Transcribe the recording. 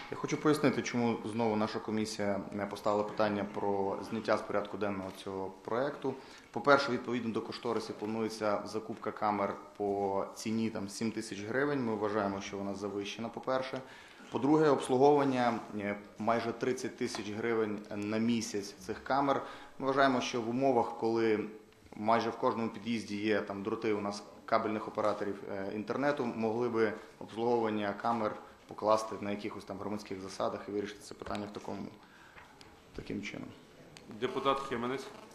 Я хочу пояснити, чому знову наша комісія поставила питання про зняття з порядку денного цього проєкту. По-перше, відповідно до кошторисів планується закупка камер по ціні 7 тисяч гривень. Ми вважаємо, що вона завищена, по-перше. По-друге, обслуговування майже 30 тисяч гривень на місяць цих камер. Ми вважаємо, що в умовах, коли майже в кожному під'їзді є дроти у нас кабельних операторів інтернету, могли би обслуговування камер покласти на якихось громадських засадах і вирішити це питання таким чином. Депутат Хемелець.